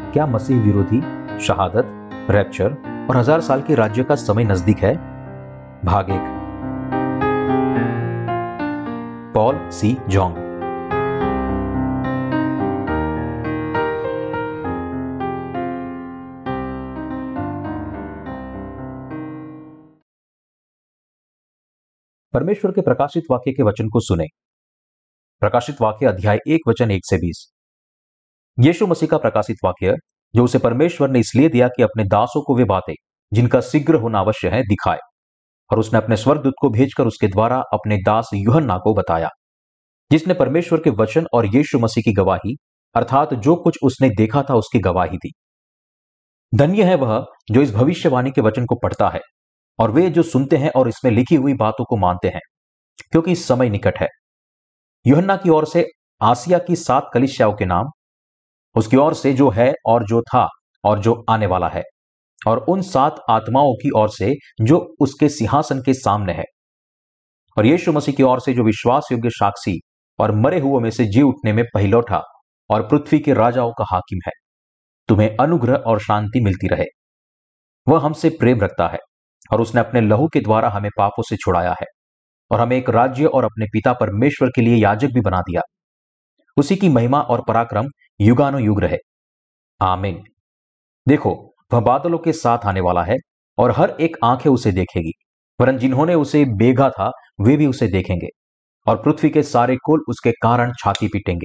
क्या मसीह विरोधी, शहादत, रैप्चर और 1000 साल के राज्य का समय नजदीक है? भाग 1। Paul C Jong. परमेश्वर के प्रकाशित वाक्य के वचन को सुने। प्रकाशित वाक्य अध्याय 1 वचन 1 से 20। यीशु मसीह का प्रकाशित वाक्य जो उसे परमेश्वर ने इसलिए दिया कि अपने दासों को वे बातें जिनका शीघ्र होना अवश्य है दिखाए, और उसने अपने स्वर्गदूत को भेजकर उसके द्वारा अपने दास यूहन्ना को बताया, जिसने परमेश्वर के वचन और यीशु मसीह की गवाही अर्थात जो कुछ उसने देखा था उसकी गवाही दी। धन्य है वह जो इस भविष्यवाणी के वचन को पढ़ता है और वे जो सुनते हैं और इसमें लिखी हुई बातों को मानते हैं, क्योंकि समय निकट है। यूहन्ना की ओर से आसिया की 7 कलीसियाओं के नाम, उसकी ओर से जो है और जो था और जो आने वाला है, और उन 7 आत्माओं की ओर से जो उसके सिंहासन के सामने है, और यीशु मसीह की ओर से जो विश्वास योग्य साक्षी और मरे हुओं में से जी उठने में पहिलौठा और पृथ्वी के राजाओं का हाकिम है। तुम्हें अनुग्रह और शांति मिलती रहे। वह हमसे प्रेम रखता है और उसने अपने लहू के द्वारा हमें पापों से छुड़ाया है और हमें एक राज्य और अपने पिता परमेश्वर के लिए याजक भी बना दिया। उसी की महिमा और पराक्रम युगानुयुग रहे। आमीन। देखो, वह बादलों के साथ आने वाला है और हर एक आंखें उसे देखेगी, वरन जिन्होंने उसे बेगा था वे भी उसे देखेंगे, और पृथ्वी के सारे कुल उसके कारण छाती पीटेंगे।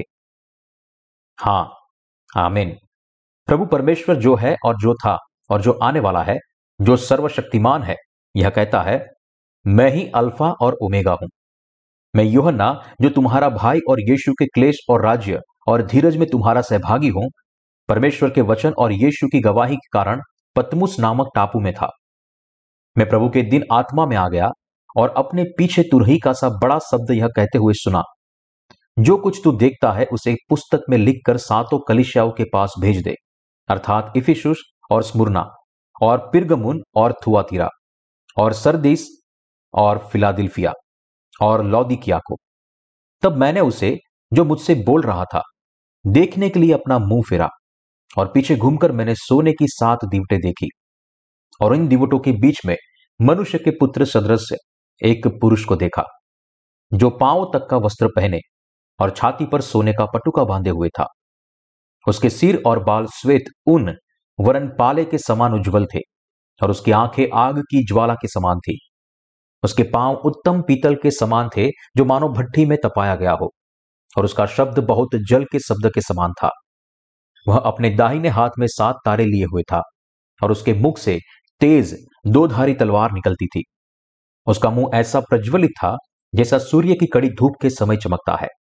हाँ, आमीन। प्रभु परमेश्वर जो है और जो था और जो आने वाला है, जो सर्वशक्तिमान है, यह कहता है, मैं ही अल्फा और ओमेगा हूं। मैं यूहन्ना जो तुम्हारा भाई और यीशु के क्लेश और राज्य और धीरज में तुम्हारा सहभागी हूं, परमेश्वर के वचन और यीशु की गवाही के कारण पतमुस नामक टापू में था। मैं प्रभु के दिन आत्मा में आ गया और अपने पीछे तुरही का सा बड़ा शब्द यह कहते हुए सुना, जो कुछ तू देखता है उसे एक पुस्तक में लिखकर 7 कलीसियाओं के पास भेज दे, अर्थात इफिसुस और स्मुरना और पिरगमुन और थुआतीरा और सरदीस और फिलादिल्फिया और लौदीकिया को। तब मैंने उसे जो मुझसे बोल रहा था देखने के लिए अपना मुंह फेरा, और पीछे घूमकर मैंने सोने की 7 दीवटें देखी, और इन दीवटों के बीच में मनुष्य के पुत्र सदृश एक पुरुष को देखा, जो पांव तक का वस्त्र पहने और छाती पर सोने का पटुका बांधे हुए था। उसके सिर और बाल श्वेत ऊन वरन पाले के समान उज्जवल थे, और उसकी आंखें आग की ज्वाला के समान थी। उसके पांव उत्तम पीतल के समान थे, जो मानो भट्ठी में तपाया गया हो, और उसका शब्द बहुत जल के शब्द के समान था। वह अपने दाहिने हाथ में 7 तारे लिए हुए था, और उसके मुख से तेज 2-धारी तलवार निकलती थी। उसका मुंह ऐसा प्रज्वलित था जैसा सूर्य की कड़ी धूप के समय चमकता है।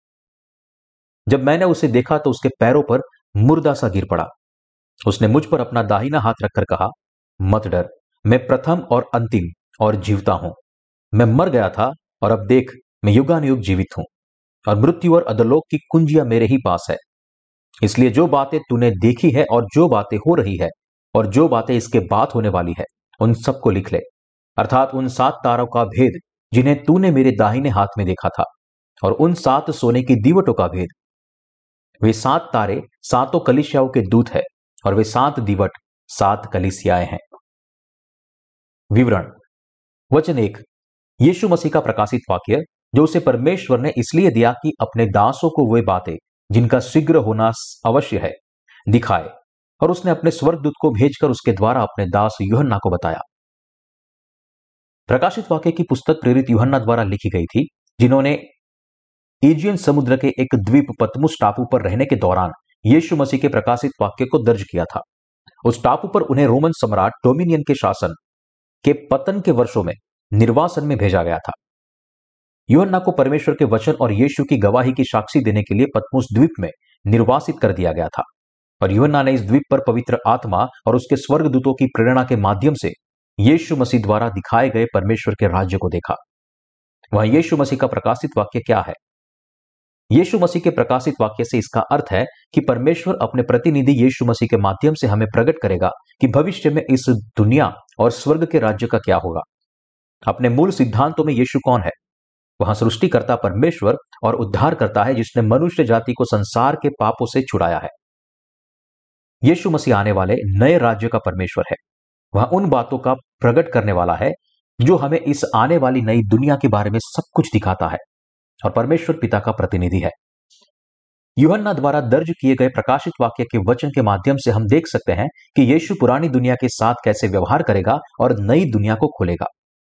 जब मैंने उसे देखा तो उसके पैरों पर मुर्दा सा गिर पड़ा। उसने मुझ पर अपना दाहिना हाथ रखकर कहा, मत डर, मैं प्रथम और अंतिम और जीवता हूं। मैं मर गया था और अब देख, मैं युगानुयुग जीवित हूं, और मृत्यु और अधोलोक की कुंजियां मेरे ही पास है। इसलिए जो बातें तूने देखी है और जो बातें हो रही है और जो बातें इसके बाद होने वाली है, उन सबको लिख ले, अर्थात उन 7 तारों का भेद जिन्हें तूने मेरे दाहिने हाथ में देखा था, और उन 7 सोने की दीवटों का भेद। वे 7 तारे 7 कलीसियाओं के दूत है, और वे 7 दीवट 7 कलीसियाएं हैं। विवरण। वचन 1। यीशु मसीह का प्रकाशित वाक्य जो उसे परमेश्वर ने इसलिए दिया कि अपने दासों को वे बातें जिनका शीघ्र होना अवश्य है दिखाए, और उसने अपने स्वर्गदूत को भेजकर उसके द्वारा अपने दास यूहन्ना को बताया। प्रकाशित वाक्य की पुस्तक प्रेरित यूहन्ना द्वारा लिखी गई थी, जिन्होंने एजियन समुद्र के एक द्वीप पतमुस टापू पर रहने के दौरान यीशु मसीह के प्रकाशित वाक्य को दर्ज किया था। उस टापू पर उन्हें रोमन सम्राट डोमिनियन के शासन के पतन के वर्षों में निर्वासन में भेजा गया था। यूहन्ना को परमेश्वर के वचन और यीशु की गवाही की साक्षी देने के लिए पतमुस द्वीप में निर्वासित कर दिया गया था, और यूहन्ना ने इस द्वीप पर पवित्र आत्मा और उसके स्वर्गदूतों की प्रेरणा के माध्यम से यीशु मसीह द्वारा दिखाए गए परमेश्वर के राज्य को देखा। वह यीशु मसीह का प्रकाशित वाक्य क्या है? यीशु मसीह के प्रकाशित वाक्य से इसका अर्थ है कि परमेश्वर अपने प्रतिनिधि यीशु मसीह के माध्यम से हमें प्रकट करेगा कि भविष्य में इस दुनिया और स्वर्ग के राज्य का क्या होगा। अपने मूल सिद्धांतों में यीशु कौन है? वह सृष्टिकर्ता परमेश्वर और उद्धार करता है, जिसने मनुष्य जाति को संसार के पापों से छुड़ाया है। यीशु मसीह आने वाले नए राज्य का परमेश्वर है। वह उन बातों का प्रकट करने वाला है जो हमें इस आने वाली नई दुनिया के बारे में सब कुछ दिखाता है और परमेश्वर पिता का प्रतिनिधि है। यूहन्ना द्वारा दर्ज किए गए प्रकाशित वाक्य के वचन के माध्यम से हम देख सकते हैं कि यीशु पुरानी दुनिया के साथ कैसे व्यवहार करेगा और नई दुनिया को खोलेगा।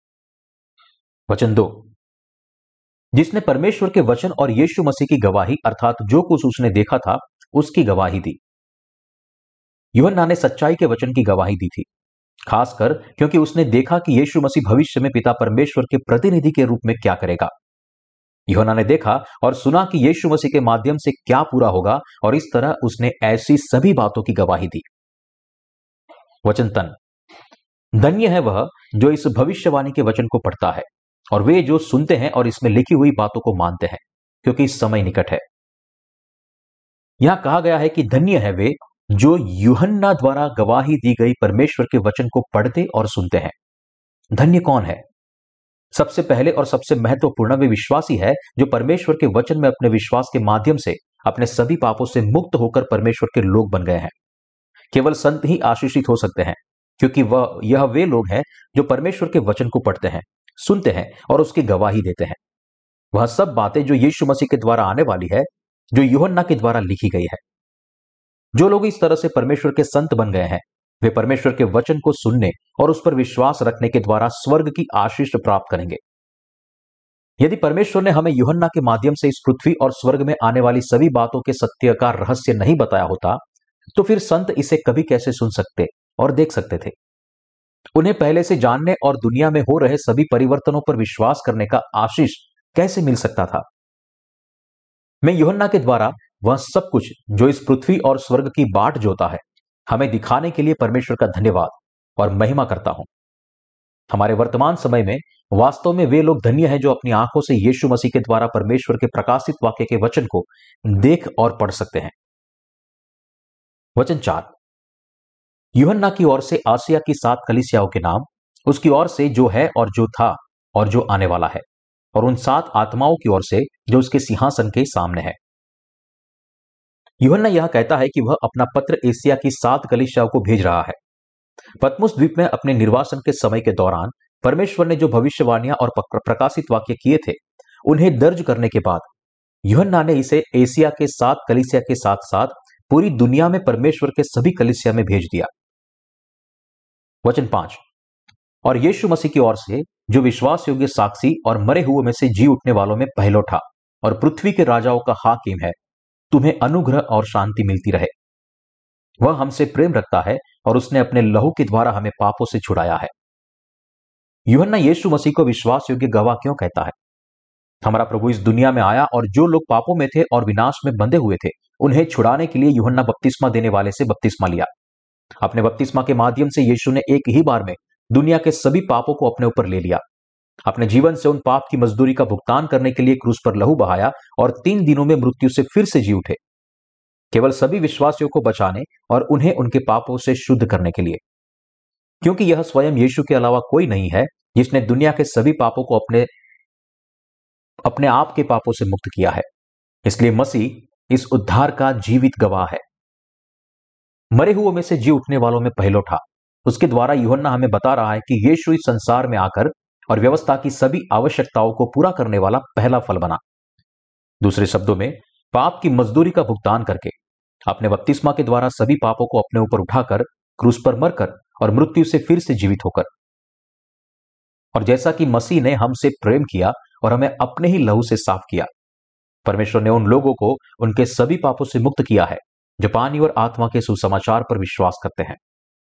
वचन 2, जिसने परमेश्वर के वचन और यीशु मसीह की गवाही अर्थात जो कुछ उसने देखा था उसकी गवाही दी। यूहन्ना ने सच्चाई के वचन की गवाही दी थी, खासकर क्योंकि उसने देखा कि यीशु मसीह भविष्य में पिता परमेश्वर के प्रतिनिधि के रूप में क्या करेगा। यूहन्ना ने देखा और सुना कि यीशु मसीह के माध्यम से क्या पूरा होगा और इस तरह उसने ऐसी सभी बातों की गवाही दी। वचन 3, धन्य है वह जो इस भविष्यवाणी के वचन को पढ़ता है और वे जो सुनते हैं और इसमें लिखी हुई बातों को मानते हैं, क्योंकि समय निकट है। यहां कहा गया है कि धन्य है वे जो यूहन्ना द्वारा गवाही दी गई परमेश्वर के वचन को पढ़ते और सुनते हैं। धन्य कौन है? सबसे पहले और सबसे महत्वपूर्ण वे विश्वासी है जो परमेश्वर के वचन में अपने विश्वास के माध्यम से अपने सभी पापों से मुक्त होकर परमेश्वर के लोग बन गए हैं। केवल संत ही आशीषित हो सकते हैं, क्योंकि यह वे लोग हैं जो परमेश्वर के वचन को पढ़ते हैं, सुनते हैं और उसकी गवाही देते हैं। वह सब बातें जो यीशु मसीह के द्वारा आने वाली है, जो यूहन्ना के द्वारा लिखी गई है। जो लोग इस तरह से परमेश्वर के संत बन गए हैं, वे परमेश्वर के वचन को सुनने और उस पर विश्वास रखने के द्वारा स्वर्ग की आशीष प्राप्त करेंगे। यदि परमेश्वर ने हमें यूहन्ना के माध्यम से इस पृथ्वी और स्वर्ग में आने वाली सभी बातों के सत्य का रहस्य नहीं बताया होता, तो फिर संत इसे कभी कैसे सुन सकते और देख सकते थे? उन्हें पहले से जानने और दुनिया में हो रहे सभी परिवर्तनों पर विश्वास करने का आशीष कैसे मिल सकता था? मैं यूहन्ना के द्वारा वह सब कुछ जो इस पृथ्वी और स्वर्ग की बाट जोता है हमें दिखाने के लिए परमेश्वर का धन्यवाद और महिमा करता हूं। हमारे वर्तमान समय में वास्तव में वे लोग धन्य हैं जो अपनी आंखों से यीशु मसीह के द्वारा परमेश्वर के प्रकाशित वाक्य के वचन को देख और पढ़ सकते हैं। वचन 4, यूहन्ना की ओर से आसिया की 7 कलीसियाओं के नाम, उसकी ओर से जो है और जो था और जो आने वाला है, और उन 7 आत्माओं की ओर से जो उसके सिंहासन के सामने है। यूहन्ना यह कहता है कि वह अपना पत्र एशिया की 7 कलीसियाओं को भेज रहा है। पतमुस द्वीप में अपने निर्वासन के समय के दौरान परमेश्वर ने जो भविष्यवाणियां और प्रकाशित वाक्य किए थे, उन्हें दर्ज करने के बाद यूहन्ना ने इसे एशिया के 7 कलीसिया के साथ साथ पूरी दुनिया में परमेश्वर के सभी कलीसिया में भेज दिया। वचन 5, और यीशु मसीह की ओर से जो विश्वास योग्य साक्षी और मरे हुए में से जी उठने वालों में पहलौठा और पृथ्वी के राजाओं का हाकिम है, तुम्हें अनुग्रह और शांति मिलती रहे। वह हमसे प्रेम रखता है और उसने अपने लहू के द्वारा हमें पापों से छुड़ाया है। यूहन्ना यीशु मसीह को विश्वास योग्य गवाह क्यों कहता है? हमारा प्रभु इस दुनिया में आया और जो लोग पापों में थे और विनाश में बंधे हुए थे, उन्हें छुड़ाने के लिए यूहन्ना बपतिस्मा देने वाले से बपतिस्मा लिया। अपने बपतिस्मा के माध्यम से यीशु ने एक ही बार में दुनिया के सभी पापों को अपने ऊपर ले लिया। अपने जीवन से उन पाप की मजदूरी का भुगतान करने के लिए क्रूस पर लहू बहाया और 3 दिनों में मृत्यु से फिर से जी उठे, केवल सभी विश्वासियों को बचाने और उन्हें उनके पापों से शुद्ध करने के लिए। क्योंकि यह स्वयं यीशु के अलावा कोई नहीं है जिसने दुनिया के सभी पापों को अपने आप के पापों से मुक्त किया है, इसलिए मसीह इस उद्धार का जीवित गवाह है। मरे हुए में से जी उठने वालों में पहलौठा, उसके द्वारा यूहन्ना हमें बता रहा है कि यीशु इस संसार में आकर और व्यवस्था की सभी आवश्यकताओं को पूरा करने वाला पहला फल बना। दूसरे शब्दों में, पाप की मजदूरी का भुगतान करके अपने बपतिस्मा के द्वारा सभी पापों को अपने ऊपर उठाकर क्रूस पर मरकर और मृत्यु से फिर से जीवित होकर, और जैसा कि मसीह ने हमसे प्रेम किया और हमें अपने ही लहू से साफ किया, परमेश्वर ने उन लोगों को उनके सभी पापों से मुक्त किया है जो पानी और आत्मा के सुसमाचार पर विश्वास करते हैं।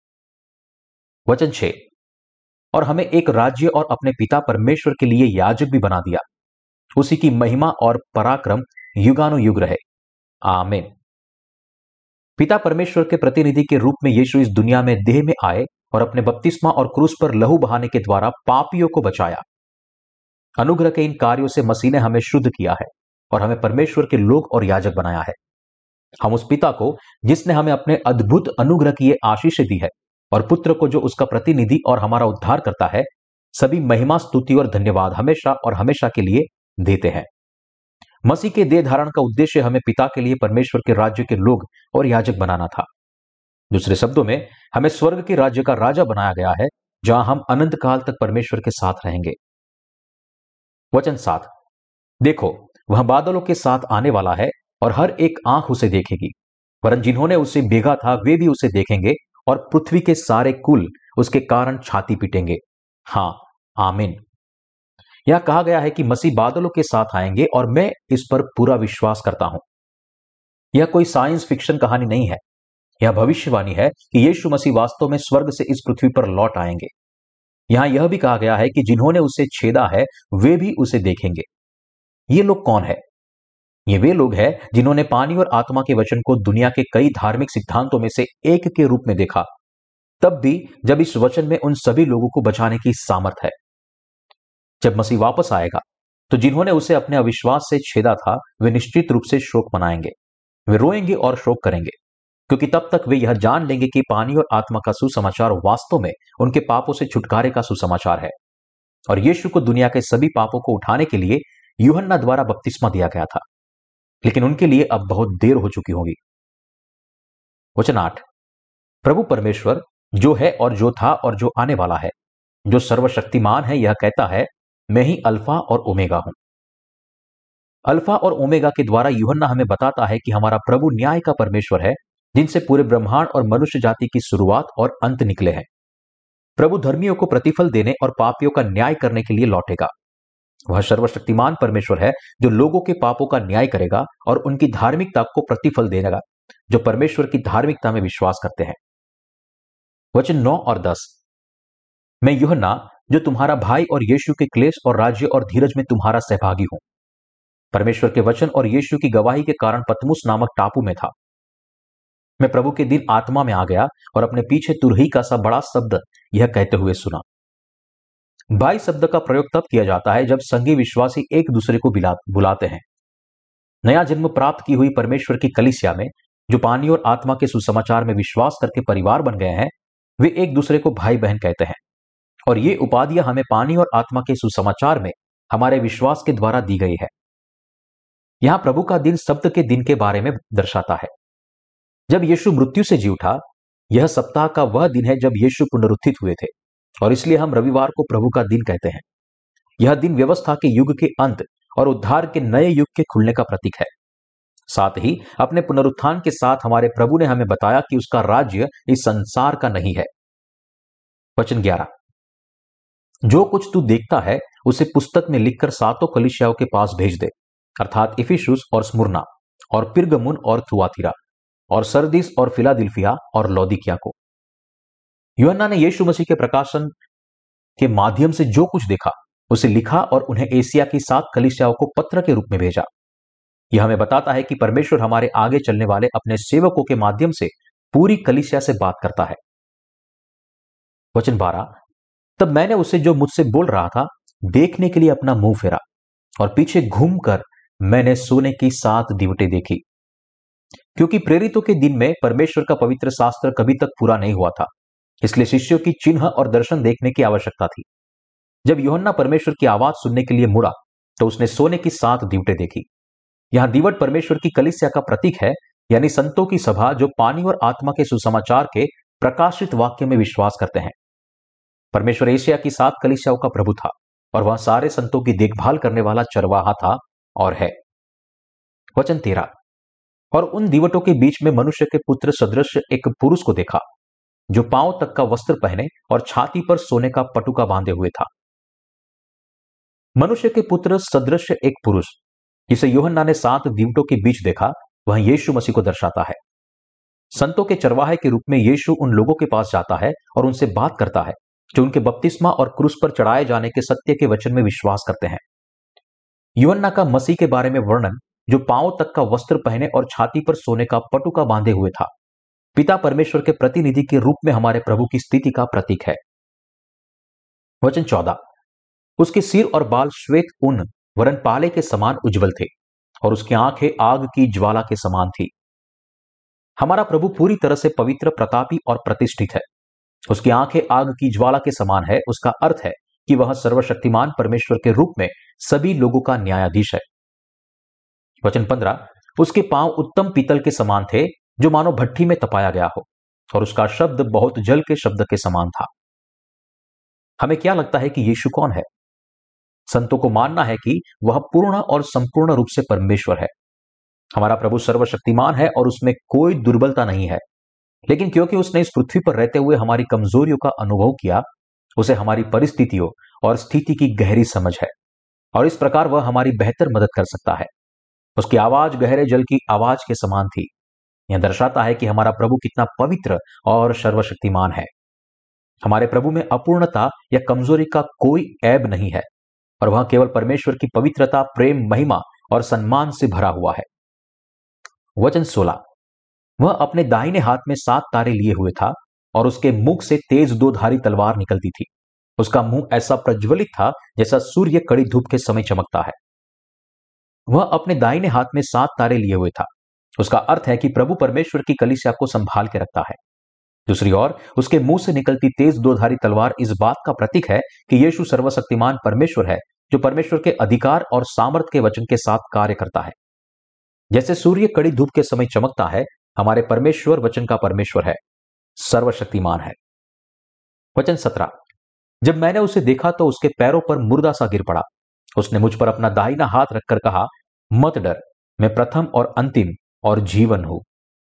वचन 6, और हमें एक राज्य और अपने पिता परमेश्वर के लिए याजक भी बना दिया, उसी की महिमा और पराक्रम युगानुयुग रहे। आमीन। पिता परमेश्वर के प्रतिनिधि के रूप में यीशु इस दुनिया में देह में आए और अपने बपतिस्मा और क्रूस पर लहू बहाने के द्वारा पापियों को बचाया। अनुग्रह के इन कार्यों से मसीह ने हमें शुद्ध किया है और हमें परमेश्वर के लोग और याजक बनाया है। हम उस पिता को जिसने हमें अपने अद्भुत अनुग्रह की ये आशीष दी है और पुत्र को जो उसका प्रतिनिधि और हमारा उद्धार करता है, सभी महिमा, स्तुति और धन्यवाद हमेशा और हमेशा के लिए देते हैं। मसीह के देह धारण का उद्देश्य हमें पिता के लिए परमेश्वर के राज्य के लोग और याजक बनाना था। दूसरे शब्दों में, हमें स्वर्ग के राज्य का राजा बनाया गया है, जहां हम अनंत काल तक परमेश्वर के साथ रहेंगे। वचन 7, देखो, वह बादलों के साथ आने वाला है और हर एक आंख उसे देखेगी, वरन जिन्होंने उसे बेगा था वे भी उसे देखेंगे, और पृथ्वी के सारे कुल उसके कारण छाती पीटेंगे। हां, आमीन। यह कहा गया है कि मसीह बादलों के साथ आएंगे, और मैं इस पर पूरा विश्वास करता हूं। यह कोई साइंस फिक्शन कहानी नहीं है। यह भविष्यवाणी है कि यीशु मसीह वास्तव में स्वर्ग से इस पृथ्वी पर लौट आएंगे। यहां यह भी कहा गया है कि जिन्होंने उसे छेदा है वे भी उसे देखेंगे। ये लोग कौन है? ये वे लोग हैं जिन्होंने पानी और आत्मा के वचन को दुनिया के कई धार्मिक सिद्धांतों में से एक के रूप में देखा, तब भी जब इस वचन में उन सभी लोगों को बचाने की सामर्थ है। जब मसीह वापस आएगा तो जिन्होंने उसे अपने अविश्वास से छेदा था वे निश्चित रूप से शोक मनाएंगे। वे रोएंगे और शोक करेंगे, क्योंकि तब तक वे यह जान लेंगे कि पानी और आत्मा का सुसमाचार वास्तव में उनके पापों से छुटकारे का सुसमाचार है, और यीशु को दुनिया के सभी पापों को उठाने के लिए यूहन्ना द्वारा बपतिस्मा दिया गया था, लेकिन उनके लिए अब बहुत देर हो चुकी होगी। वचन 8, प्रभु परमेश्वर जो है और जो था और जो आने वाला है, जो सर्वशक्तिमान है, यह कहता है, मैं ही अल्फा और ओमेगा हूं। अल्फा और ओमेगा के द्वारा यूहन्ना हमें बताता है कि हमारा प्रभु न्याय का परमेश्वर है, जिनसे पूरे ब्रह्मांड और मनुष्य जाति की शुरुआत और अंत निकले हैं। प्रभु धर्मियों को प्रतिफल देने और पापियों का न्याय करने के लिए लौटेगा। वह सर्वशक्तिमान परमेश्वर है जो लोगों के पापों का न्याय करेगा और उनकी धार्मिकता को प्रतिफल देगा, जो परमेश्वर की धार्मिकता में विश्वास करते हैं। वचन 9 और 10, मैं यूहन्ना जो तुम्हारा भाई और यीशु के क्लेश और राज्य और धीरज में तुम्हारा सहभागी हूं, परमेश्वर के वचन और यीशु की गवाही के कारण पतमुस नामक टापू में था। मैं प्रभु के दिन आत्मा में आ गया और अपने पीछे तुरही का सा बड़ा शब्द यह कहते हुए सुना। भाई शब्द का प्रयोग तब किया जाता है जब संगी विश्वासी एक दूसरे को बुलाते हैं। नया जन्म प्राप्त की हुई परमेश्वर की कलीसिया में जो पानी और आत्मा के सुसमाचार में विश्वास करके परिवार बन गए हैं, वे एक दूसरे को भाई बहन कहते हैं, और ये उपाधियां हमें पानी और आत्मा के सुसमाचार में हमारे विश्वास के द्वारा दी गई है। यहां प्रभु का दिन शब्द के दिन के बारे में दर्शाता है। जब यीशु मृत्यु से जी उठा, यह सप्ताह का वह दिन है जब यीशु पुनरुत्थित हुए थे, और इसलिए हम रविवार को प्रभु का दिन कहते हैं। यह दिन व्यवस्था के युग के अंत और उद्धार के नए युग के खुलने का प्रतीक है। साथ ही अपने पुनरुत्थान के साथ हमारे प्रभु ने हमें बताया कि उसका राज्य इस संसार का नहीं है। वचन 11, जो कुछ तू देखता है उसे पुस्तक में लिखकर सातों कलीसियाओं के पास भेज दे, अर्थात इफिसुस और स्मुरना और पिरगमुन और थुआतीरा और सरदीस और फिलादिल्फिया और लौदीकिया को। यूहन्ना ने यीशु मसीह के प्रकाशन के माध्यम से जो कुछ देखा उसे लिखा और उन्हें एशिया की 7 कलीसियाओं को पत्र के रूप में भेजा। यह हमें बताता है कि परमेश्वर हमारे आगे चलने वाले अपने सेवकों के माध्यम से पूरी कलीसिया से बात करता है। वचन 12, तब मैंने उसे जो मुझसे बोल रहा था देखने के लिए अपना मुंह फेरा, और पीछे घूमकर मैंने सोने की 7 दीवटें देखी। क्योंकि प्रेरितों के दिन में परमेश्वर का पवित्र शास्त्र कभी तक पूरा नहीं हुआ था, इसलिए शिष्यों की चिन्ह और दर्शन देखने की आवश्यकता थी। जब यूहन्ना परमेश्वर की आवाज सुनने के लिए मुड़ा तो उसने सोने की 7 दीवटें देखी। यहां दीवट परमेश्वर की कलीसिया का प्रतीक है, यानी संतों की सभा जो पानी और आत्मा के सुसमाचार के प्रकाशित वाक्य में विश्वास करते हैं। परमेश्वर एशिया की 7 कलीसियाओं का प्रभु था, और वह सारे संतों की देखभाल करने वाला चरवाहा था और है। वचन 13, और उन दीवटों के बीच में मनुष्य के पुत्र सदृश एक पुरुष को देखा, जो पांव तक का वस्त्र पहने और छाती पर सोने का पटुका बांधे हुए था। मनुष्य के पुत्र सदृश एक पुरुष जिसे यूहन्ना ने 7 दीवटों के बीच देखा, वह यीशु मसीह को दर्शाता है। संतों के चरवाहे के रूप में यीशु उन लोगों के पास जाता है और उनसे बात करता है जो उनके बपतिस्मा और क्रूस पर चढ़ाए जाने के सत्य के वचन में विश्वास करते हैं। यूहन्ना का मसीह के बारे में वर्णन, जो पांव तक का वस्त्र पहने और छाती पर सोने का पटुका बांधे हुए था, पिता परमेश्वर के प्रतिनिधि के रूप में हमारे प्रभु की स्थिति का प्रतीक है। वचन 14, उसके सिर और बाल श्वेत ऊन वरन पाले के समान उज्जवल थे, और उसकी आंखें आग की ज्वाला के समान थी। हमारा प्रभु पूरी तरह से पवित्र, प्रतापी और प्रतिष्ठित है। उसकी आंखें आग की ज्वाला के समान है। उसका अर्थ है कि वह सर्वशक्तिमान परमेश्वर के रूप में सभी लोगों का न्यायाधीश है। वचन 15, उसके पांव उत्तम पीतल के समान थे, जो मानो भट्ठी में तपाया गया हो, और उसका शब्द बहुत जल के शब्द के समान था। हमें क्या लगता है कि यीशु कौन है? संतों को मानना है कि वह पूर्ण और संपूर्ण रूप से परमेश्वर है। हमारा प्रभु सर्वशक्तिमान है और उसमें कोई दुर्बलता नहीं है, लेकिन क्योंकि उसने इस पृथ्वी पर रहते हुए हमारी कमजोरियों का अनुभव किया, उसे हमारी परिस्थितियों और स्थिति की गहरी समझ है और इस प्रकार वह हमारी बेहतर मदद कर सकता है। उसकी आवाज गहरे जल की आवाज के समान थी। यह दर्शाता है कि हमारा प्रभु कितना पवित्र और सर्वशक्तिमान है। हमारे प्रभु में अपूर्णता या कमजोरी का कोई ऐब नहीं है और वह केवल परमेश्वर की पवित्रता, प्रेम, महिमा और सम्मान से भरा हुआ है। वचन 16, वह अपने दाहिने हाथ में 7 तारे लिए हुए था और उसके मुख से तेज 2 धारी तलवार निकलती थी। उसका मुंह ऐसा प्रज्वलित था जैसा सूर्य कड़ी धूप के समय चमकता है। वह अपने दाहिने हाथ में 7 तारे लिए हुए था। उसका अर्थ है कि प्रभु परमेश्वर की कलीसिया को संभाल के रखता है। दूसरी ओर उसके मुंह से निकलती तेज 2 धारी तलवार इस बात का प्रतीक है कि यीशु सर्वशक्तिमान परमेश्वर है, जो परमेश्वर के अधिकार और सामर्थ के वचन के साथ कार्य करता है। जैसे सूर्य कड़ी धूप के समय चमकता है, हमारे परमेश्वर वचन का परमेश्वर है, सर्वशक्तिमान है। वचन 17, जब मैंने उसे देखा तो उसके पैरों पर मुर्दा सा गिर पड़ा। उसने मुझ पर अपना दाहिना हाथ रखकर कहा, मत डर, मैं प्रथम और अंतिम और जीवन हूं।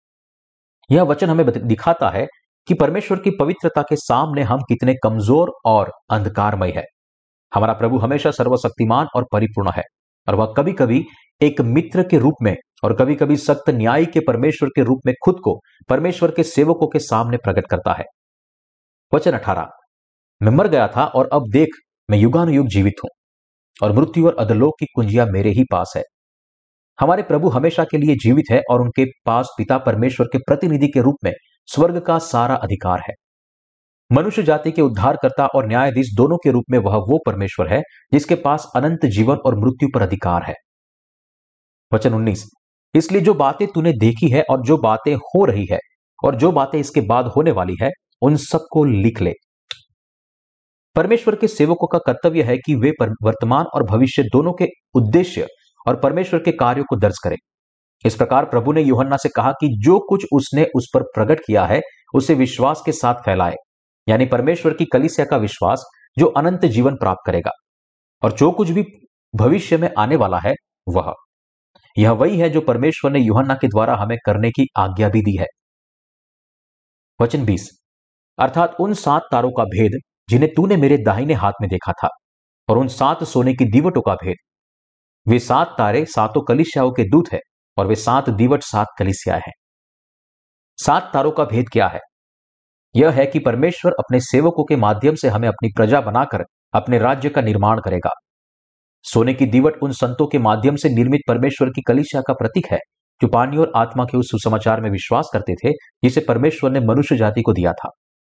यह वचन हमें दिखाता है कि परमेश्वर की पवित्रता के सामने हम कितने कमजोर और अंधकारमय है। हमारा प्रभु हमेशा सर्वशक्तिमान और परिपूर्ण है और वह कभी कभी एक मित्र के रूप में और कभी कभी सख्त न्यायी के परमेश्वर के रूप में खुद को परमेश्वर के सेवकों के सामने प्रकट करता है। वचन 18, मैं मर गया था और अब देख, मैं युगानुयुग जीवित हूं और मृत्यु और अधोलोक की कुंजियां मेरे ही पास है। हमारे प्रभु हमेशा के लिए जीवित है और उनके पास पिता परमेश्वर के प्रतिनिधि के रूप में स्वर्ग का सारा अधिकार है। मनुष्य जाति के उद्धारकर्ता और न्यायाधीश दोनों के रूप में वह वो परमेश्वर है जिसके पास अनंत जीवन और मृत्यु पर अधिकार है। वचन 19, इसलिए जो बातें तूने देखी है और जो बातें हो रही है और जो बातें इसके बाद होने वाली है, उन सबको लिख ले। परमेश्वर के सेवकों का कर्तव्य है कि वे वर्तमान और भविष्य दोनों के उद्देश्य और परमेश्वर के कार्यों को दर्ज करें। इस प्रकार प्रभु ने यूहन्ना से कहा कि जो कुछ उसने उस पर प्रकट किया है उसे विश्वास के साथ फैलाए, यानी परमेश्वर की कलीसिया का विश्वास जो अनंत जीवन प्राप्त करेगा, और जो कुछ भी भविष्य में आने वाला है यह वही है जो परमेश्वर ने यूहन्ना के द्वारा हमें करने की आज्ञा भी दी है। वचन 20, अर्थात उन 7 तारों का भेद जिन्हें तूने मेरे दाहिने हाथ में देखा था, और उन 7 सोने की दीवटों का भेद। वे 7 तारे 7 कलीसियाओं के दूत है और वे 7 दीवट 7 कलीसियाएं हैं। 7 तारों का भेद क्या है? यह है कि परमेश्वर अपने सेवकों के माध्यम से हमें अपनी प्रजा बनाकर अपने राज्य का निर्माण करेगा। सोने की दीवट उन संतों के माध्यम से निर्मित परमेश्वर की कलीसिया का प्रतीक है, जो पानी और आत्मा के उस सुसमाचार में विश्वास करते थे जिसे परमेश्वर ने मनुष्य जाति को दिया था।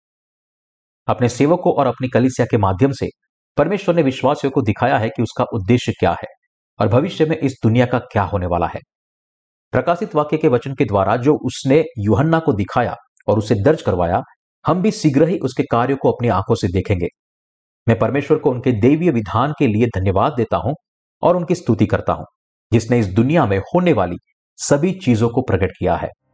अपने सेवकों और अपनी कलीसिया के माध्यम से परमेश्वर ने विश्वासियों को दिखाया है कि उसका उद्देश्य क्या है और भविष्य में इस दुनिया का क्या होने वाला है। प्रकाशित वाक्य के वचन के द्वारा जो उसने यूहन्ना को दिखाया और उसे दर्ज करवाया, हम भी शीघ्र ही उसके कार्यों को अपनी आंखों से देखेंगे। मैं परमेश्वर को उनके दैवीय विधान के लिए धन्यवाद देता हूं और उनकी स्तुति करता हूं, जिसने इस दुनिया में होने वाली सभी चीजों को प्रकट किया है।